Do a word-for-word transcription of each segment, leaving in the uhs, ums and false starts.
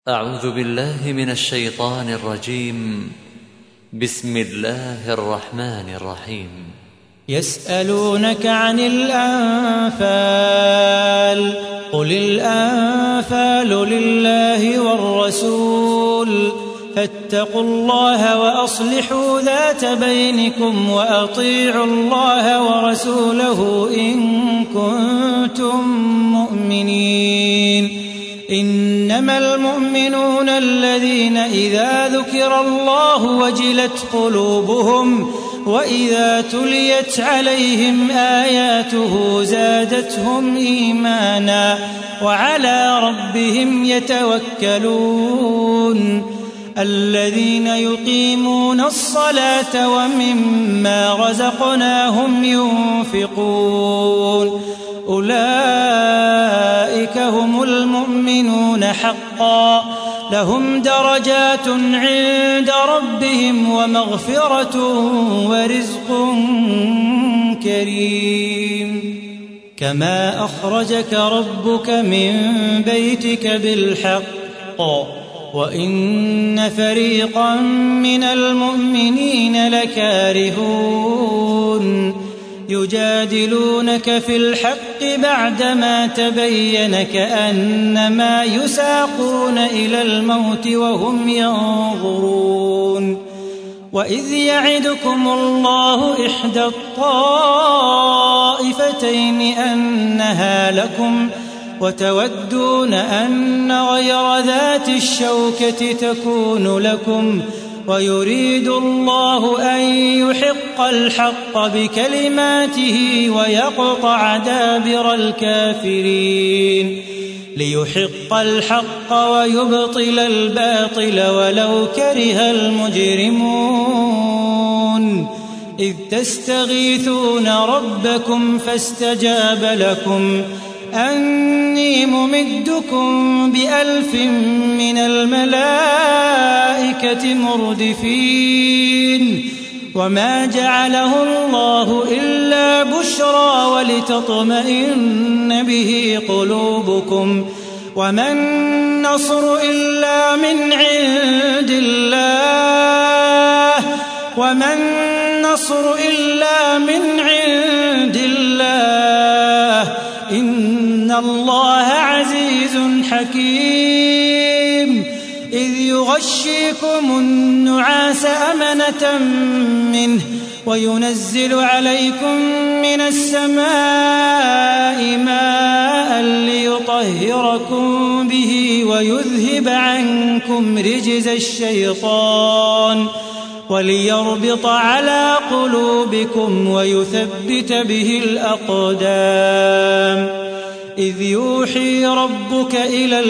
أعوذ بالله من الشيطان الرجيم. بسم الله الرحمن الرحيم. يسألونك عن الأنفال قل الأنفال لله والرسول فاتقوا الله وأصلحوا ذات بينكم وأطيعوا الله ورسوله إن كنتم مؤمنين. إنما المؤمنون الذين إذا ذكر الله وجلت قلوبهم وإذا تليت عليهم آياته زادتهم إيمانا وعلى ربهم يتوكلون. الذين يقيمون الصلاة ومما رزقناهم ينفقون أولئك هم المؤمنون حقا لهم درجات عند ربهم ومغفرة ورزق كريم. كما أخرجك ربك من بيتك بالحق وإن فريقا من المؤمنين لكارهون يجادلونك في الحق بعدما تبين كأنما يساقون إلى الموت وهم ينظرون. وإذ يعدكم الله إحدى الطائفتين أنها لكم وتودون أن غير ذات الشوكة تكون لكم ويريد الله أن يحق الحق بكلماته ويقطع دابر الكافرين ليحق الحق ويبطل الباطل ولو كره المجرمون. إذ تستغيثون ربكم فاستجاب لكم أني ممدكم بألف من الملائكة مردفين. وما جعله الله إلا بشرى ولتطمئن به قلوبكم وما النصر إلا من عند الله وما النصر إلا من عند الله إن الله عزيز حكيم. إذ يغشيكم النعاس أمنة منه وينزل عليكم من السماء ماء ليطهركم به ويذهب عنكم رجز الشيطان وليربط على قلوبكم ويثبت به الأقدام. إذ يوحي ربك إلى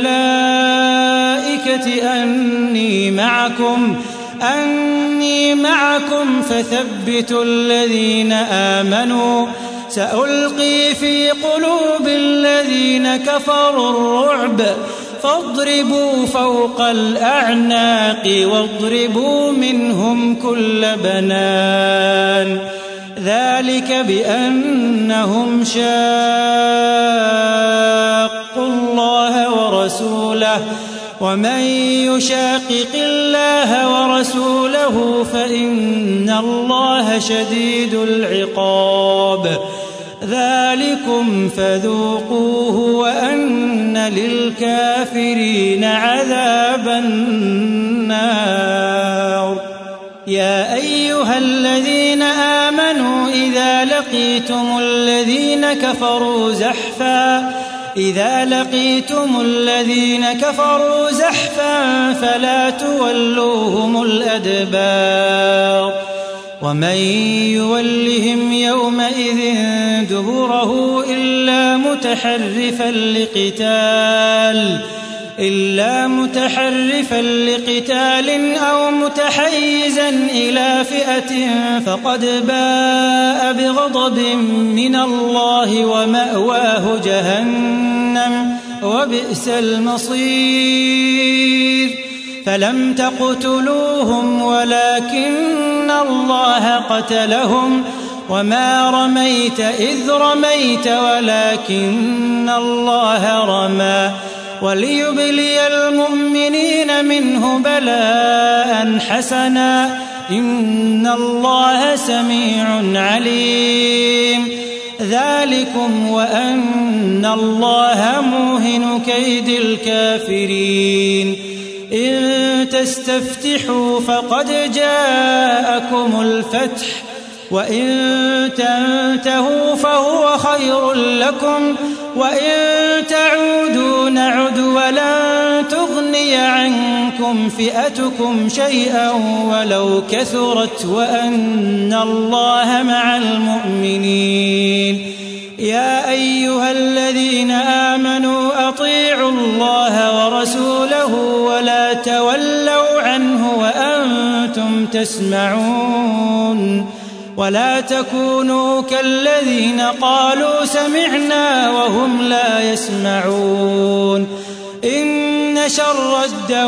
الملائكة أني معكم أني معكم فثبتوا الذين آمنوا سألقي في قلوب الذين كفروا الرعب فاضربوا فوق الأعناق واضربوا منهم كل بنان. ذلك بأنهم شاقوا الله ورسوله ومن يشاقق الله ورسوله فإن الله شديد العقاب. ذلكم فذوقوه وأن للكافرين عذاب النار. يا أيها الذين آمنوا إذا لقيتم الذين كفروا زحفا إذا لقيتم الذين كفروا زحفا فلا تولوهم الأدبار. ومن يولهم يومئذ دبره إلا متحرفا لقتال إلا متحرفا لقتال أو متحيزا إلى فئة فقد باء بغضب من الله ومأواه جهنم وبئس المصير. فلم تقتلوهم ولكن الله قتلهم وما رميت إذ رميت ولكن الله رمى وليبلي المؤمنين المؤمنين منه بلاء حسنا إن الله سميع عليم. ذلكم وأن الله موهن كيد الكافرين. إن تستفتحوا فقد جاءكم الفتح وإن تنتهوا فهو خير لكم وإن تعودوا نعد ولن تغني عنكم فئتكم شيئا ولو كثرت وأن الله مع المؤمنين. يا أيها الذين آمنوا أطيعوا الله ورسوله ولا تولوا عنه وأنتم تسمعون ولا تكونوا كالذين قالوا سمعنا وهم لا يسمعون. إن شر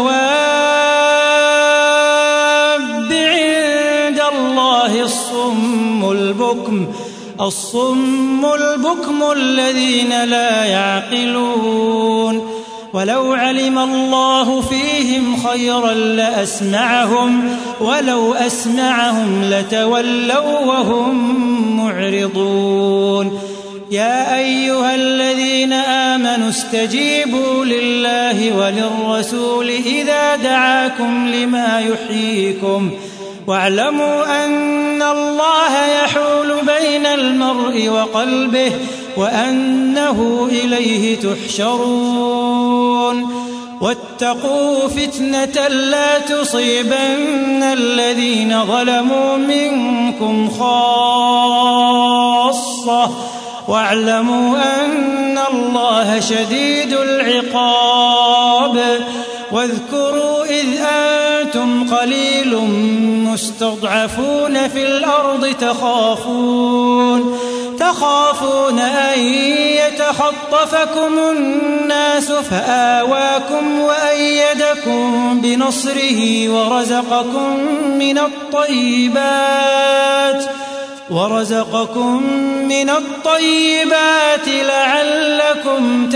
الدواب عند الله الصم البكم الصم البكم الذين لا يعقلون. ولو علم الله فيهم خيرا لأسمعهم ولو أسمعهم لتولوا وهم معرضون. يا أيها الذين آمنوا استجيبوا لله وللرسول إذا دعاكم لما يحييكم واعلموا أن الله يحول بين المرء وقلبه وأنه إليه تحشرون. واتقوا فتنة لا تصيبن الذين ظلموا منكم خاصة واعلموا أن الله شديد العقاب. واذكروا إذ أنتم قليل مستضعفون في الأرض تخافون تخافون أن يتخطفكم الناس فآواكم وأيدكم بنصره ورزقكم من الطيبات ورزقكم من الطيبات لعلكم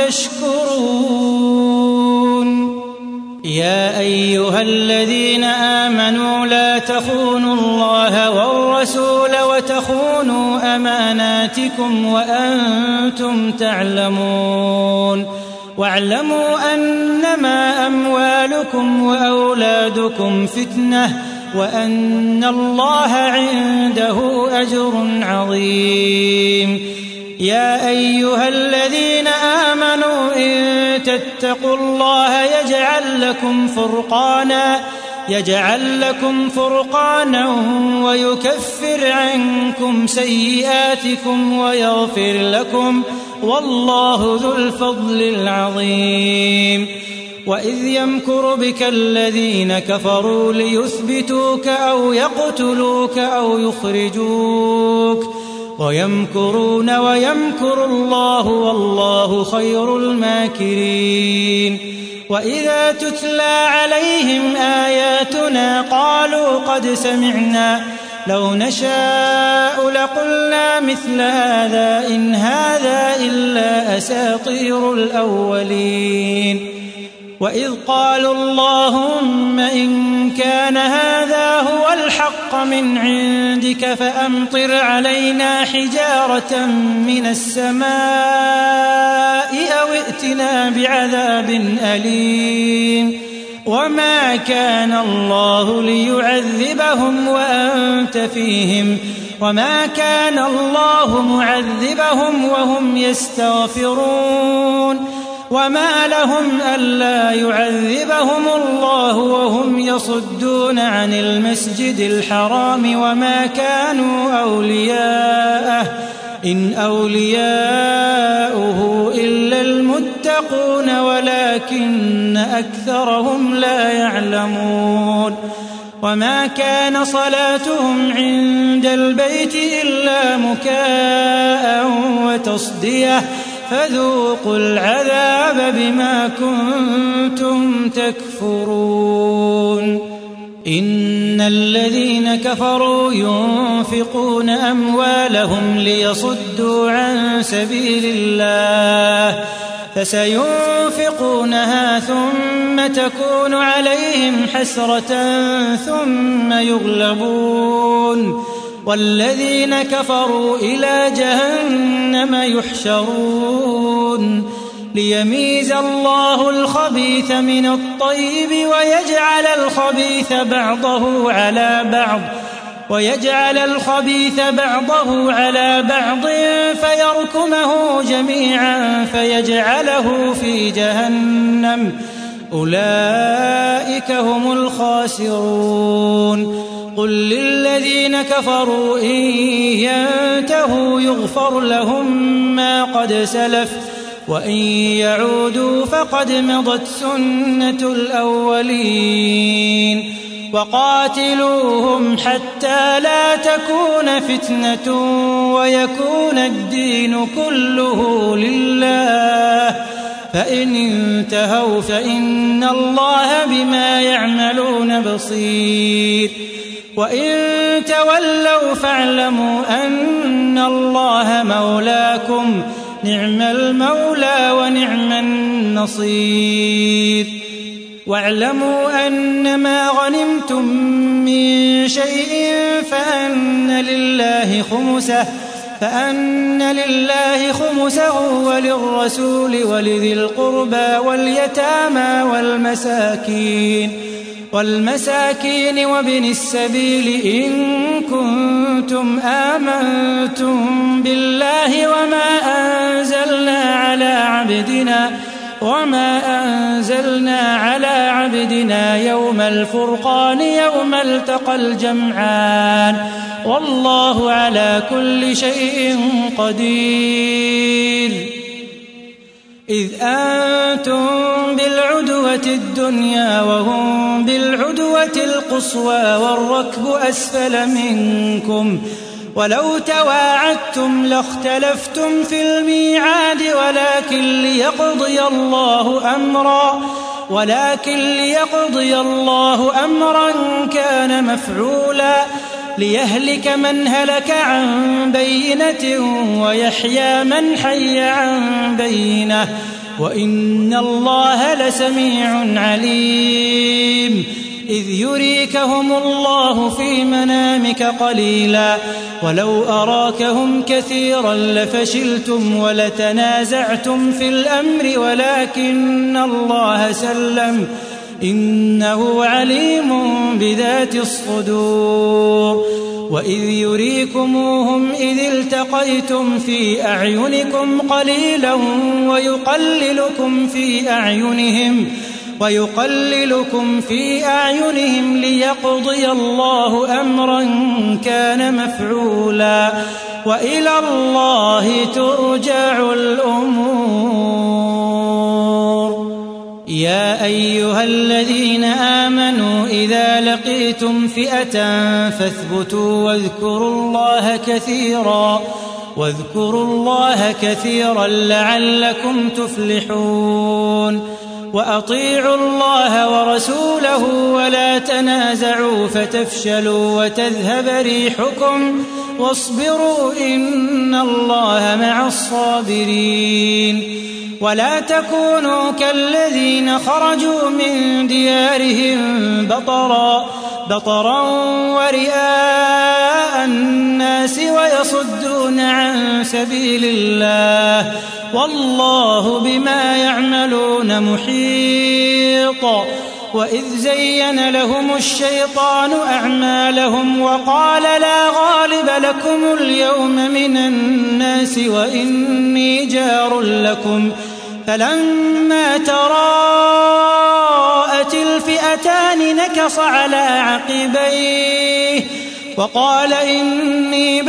تشكرون. يا أيها الذين آمنوا لا تخونوا الله والرسول وتخونوا أماناتكم وأنتم تعلمون. واعلموا أنما أموالكم وأولادكم فتنة وأن الله عنده أجر عظيم. يا أيها الذين آمنوا إن تتقوا الله يجعل لكم فرقانا يجعل لكم فرقانا ويكفر عنكم سيئاتكم ويغفر لكم والله ذو الفضل العظيم. وإذ يمكر بك الذين كفروا ليثبتوك أو يقتلوك أو يخرجوك ويمكرون ويمكر الله والله خير الماكرين. وإذا تتلى عليهم آياتنا قالوا قد سمعنا لو نشاء لقلنا مثل هذا إن هذا إلا أساطير الأولين. وإذ قالوا اللهم إن كان هذا هو الحق من عندك فأمطر علينا حجارة من السماء أو ائتنا بعذاب أليم. وما كان الله ليعذبهم وأنت فيهم وما كان الله معذبهم وهم يستغفرون. وما لهم ألا يعذبهم الله وهم يصدون عن المسجد الحرام وما كانوا أولياءه إن أولياؤه إلا المتقون ولكن أكثرهم لا يعلمون. وما كان صلاتهم عند البيت إلا مكاء وتصدية فذوقوا العذاب بما كنتم تكفرون. إن الذين كفروا ينفقون أموالهم ليصدوا عن سبيل الله فسينفقونها ثم تكون عليهم حسرة ثم يغلبون والذين كفروا إلى جهنم يحشرون ليميز الله الخبيث من الطيب ويجعل الخبيث بعضه على بعض ويجعل الخبيث بعضه على بعض فيركمه جميعا فيجعله في جهنم أولئك هم الخاسرون قل للذين كفروا إن ينتهوا يغفر لهم ما قد سلف وإن يعودوا فقد مضت سنة الأولين وقاتلوهم حتى لا تكون فتنة ويكون الدين كله لله فإن انتهوا فإن الله بما يعملون بصير وإن تولوا فاعلموا أن الله مولاكم نعم المولى ونعم النصير واعلموا أنما غنمتم من شيء فأن لله خمسه فأن لله خمسه وللرسول ولذي القربى واليتامى والمساكين والمساكين وابن السبيل إن كنتم آمنتم بالله وما أنزلنا على عبدنا وما أنزلنا على عبدنا يوم الفرقان يوم التقى الجمعان والله على كل شيء قدير إذ أنتم بالعدوة الدنيا وهم بالعدوة القصوى والركب أسفل منكم ولو تواعدتم لاختلفتم في الميعاد ولكن ليقضي الله أمرا ولكن ليقضي الله أمرا كان مفعولا ليهلك من هلك عن بينة ويحيى من حي عن بينة وإن الله لسميع عليم إذ يريكهم الله في منامك قليلا ولو أراكهم كثيرا لفشلتم ولتنازعتم في الأمر ولكن الله سلم إنه عليم بذات الصدور وإذ يريكموهم إذ التقيتم في أعينكم قليلا ويقللكم في أعينهم ويقللكم في أعينهم ليقضي الله أمرا كان مفعولا وإلى الله ترجع الأمور يا أيها الذين آمنوا إذا لقيتم فئة فاثبتوا واذكروا الله كثيرا واذكروا الله كثيرا لعلكم تفلحون وأطيعوا الله ورسوله ولا تنازعوا فتفشلوا وتذهب ريحكم واصبروا إن الله مع الصابرين ولا تكونوا كالذين خرجوا من ديارهم بطرا بطرا ورئاء الناس ويصدون عن سبيل الله والله بما يعملون محيط وإذ زين لهم الشيطان أعمالهم وقال لا غالب لكم اليوم من الناس وإني جار لكم فلما تراءت الفئتان نكص على عقبيه وقال إني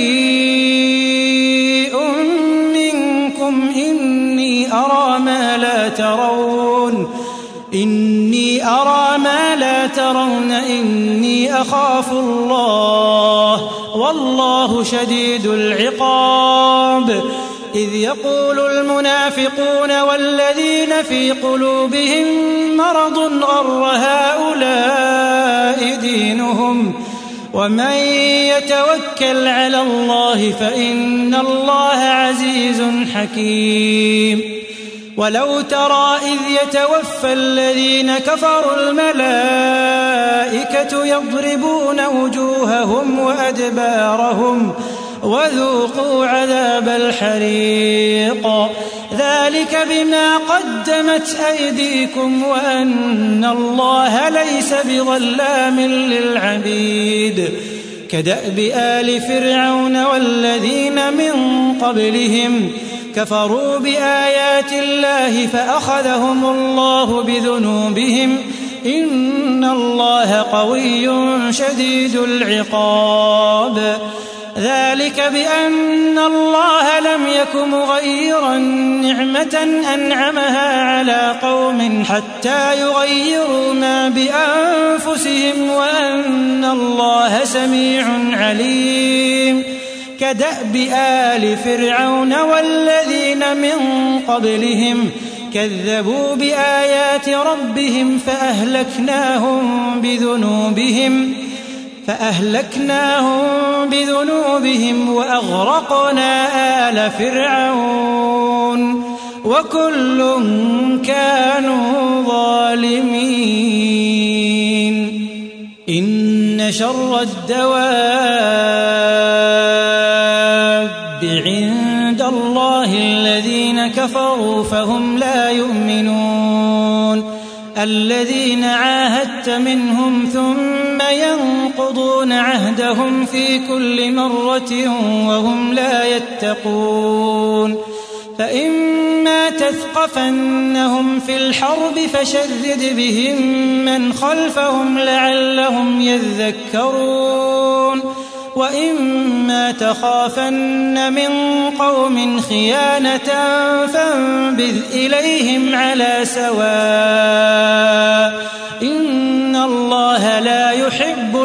بريء منكم إني أرى ما لا ترون إني أرى ما لا ترون إني أخاف الله والله شديد العقاب إذ يقول المنافقون والذين في قلوبهم مرض غر هؤلاء دينهم ومن يتوكل على الله فإن الله عزيز حكيم ولو ترى إذ يتوفى الذين كفروا الملائكة يضربون وجوههم وأدبارهم وذوقوا عذاب الحريق ذلك بما قدمت أيديكم وأن الله ليس بظلام للعبيد كدأب آل فرعون والذين من قبلهم كفروا بآيات الله فأخذهم الله بذنوبهم إن الله قوي شديد العقاب ذلك بأن الله لم يك مغيرا نعمة أنعمها على قوم حتى يغيروا ما بأنفسهم وأن الله سميع عليم كدأب آل فرعون والذين من قبلهم كذبوا بآيات ربهم فأهلكناهم بذنوبهم فأهلكناهم بذنوبهم وأغرقنا آل فرعون وكل كانوا ظالمين إن شر الدواب عند الله الذين كفروا فهم لا يؤمنون الذين عاهدت منهم ثم ينقضون عهدهم في كل مرة وهم لا يتقون فإما تثقفنهم في الحرب فشرد بهم من خلفهم لعلهم يذكرون وإما تخافن من قوم خيانة فانبذ إليهم على سواء إن الله لا يحب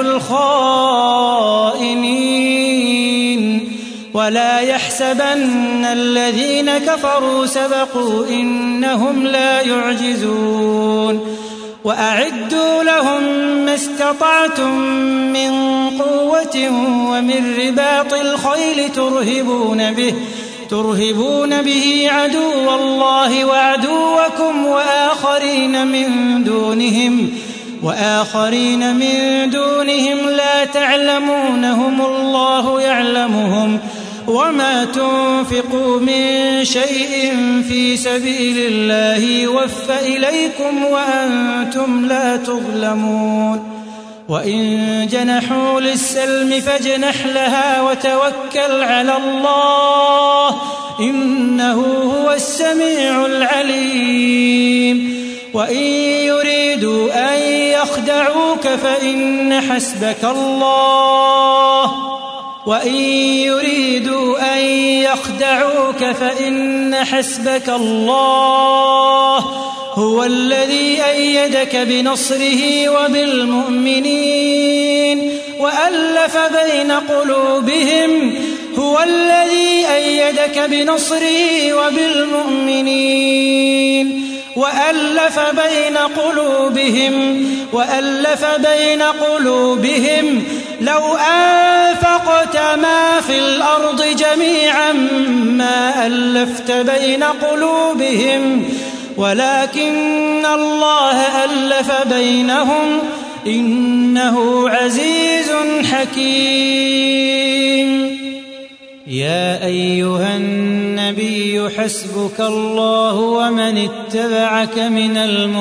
الخائنين ولا يحسبن الذين كفروا سبقوا إنهم لا يعجزون وأعدوا لهم ما استطعتم من قوة ومن رباط الخيل ترهبون به ترهبون به عدو الله وعدوكم وآخرين من دونهم وآخرين من دونهم لا تعلمونهم الله يعلمهم وما تنفقوا من شيء في سبيل الله يوفى إليكم وأنتم لا تظلمون وإن جنحوا للسلم فاجنح لها وتوكل على الله إنه هو السميع العليم وإن يريدوا أن يخدعوك فإن حسبك الله وإن يريدوا أن يخدعوك فإن حسبك الله هو الذي أيدك بنصره وبالمؤمنين وألف بين قلوبهم هو الذي أيدك بنصره وبالمؤمنين وألف بين قلوبهم وألف بين قلوبهم لو أنفقت ما في الأرض جميعا ما ألفت بين قلوبهم ولكن الله ألف بينهم إنه عزيز حكيم يا أيها النبي حسبك الله ومن اتبعك من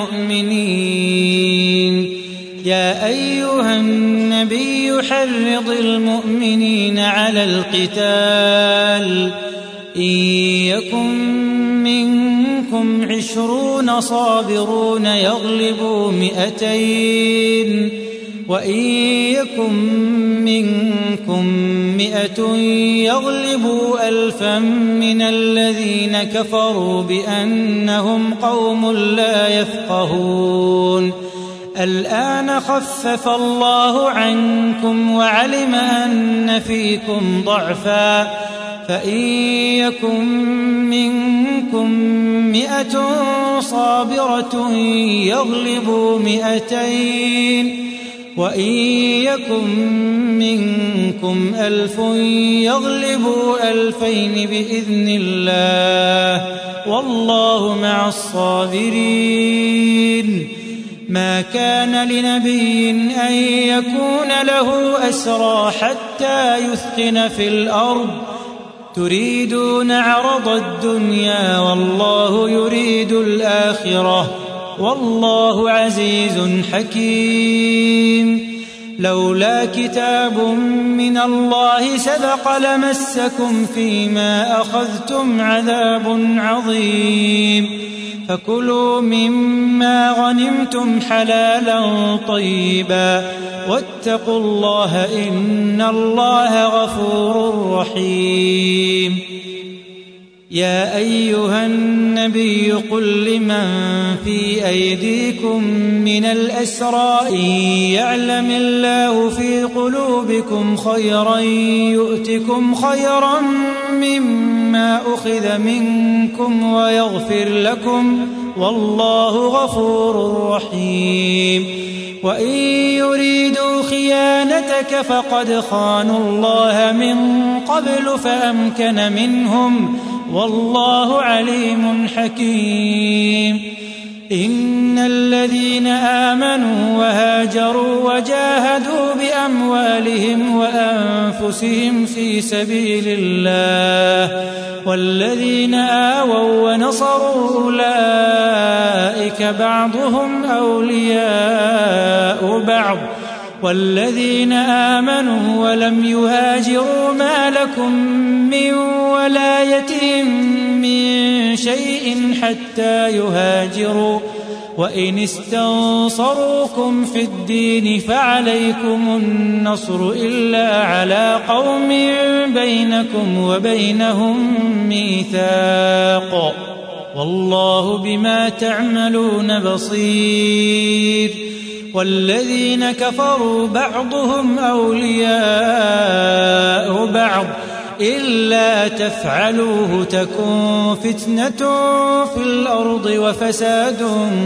المؤمنين يا أيها النبي حرض المؤمنين على القتال إن يكن منكم عشرون صابرون يغلبوا مئتين وإن يكن منكم مئة يغلبوا ألفا من الذين كفروا بأنهم قوم لا يفقهون الآن خفف الله عنكم وعلم أن فيكم ضعفا فإن يكن منكم مئة صابرة يغلبوا مئتين وإن يكن منكم ألف يغلبوا ألفين بإذن الله والله مع الصابرين. ما كان لنبي أن يكون له أسرى حتى يثخن في الأرض تريدون عرض الدنيا والله يريد الآخرة والله عزيز حكيم. لولا كتاب من الله سبق لمسكم فيما أخذتم عذاب عظيم. فكلوا مما غنمتم حلالا طيبا واتقوا الله إن الله غفور رحيم. يا أيها النبي قل لمن في أيديكم من الأسرى إن يعلم الله في قلوبكم خيرا يؤتكم خيرا مما أخذ منكم ويغفر لكم والله غفور رحيم. وإن يريدوا خيانتك فقد خانوا الله من قبل فأمكن منهم والله عليم حكيم. إن الذين آمنوا وهاجروا وجاهدوا بأموالهم وأنفسهم في سبيل الله والذين آووا ونصروا أولئك بعضهم أولياء بعض والذين آمنوا ولم يهاجروا ما لكم من ولايتهم من شيء حتى يهاجروا وإن استنصروكم في الدين فعليكم النصر إلا على قوم بينكم وبينهم ميثاق والله بما تعملون بصير. والذين كفروا بعضهم أولياء بعض إلا تفعلوه تكن فتنة في الأرض وفساد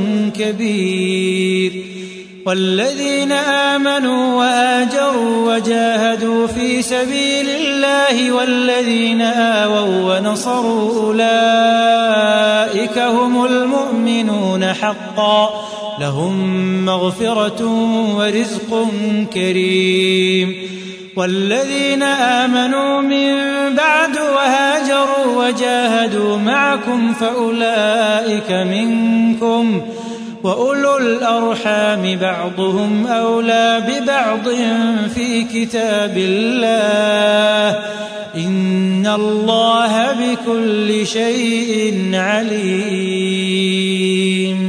كبير. والذين آمنوا وآجروا وجاهدوا في سبيل الله والذين آووا ونصروا أولئك هم المؤمنون حقا لهم مغفرة ورزق كريم. والذين آمنوا من بعد وهاجروا وجاهدوا معكم فأولئك منكم وأولو الأرحام بعضهم أولى ببعض في كتاب الله إن الله بكل شيء عليم.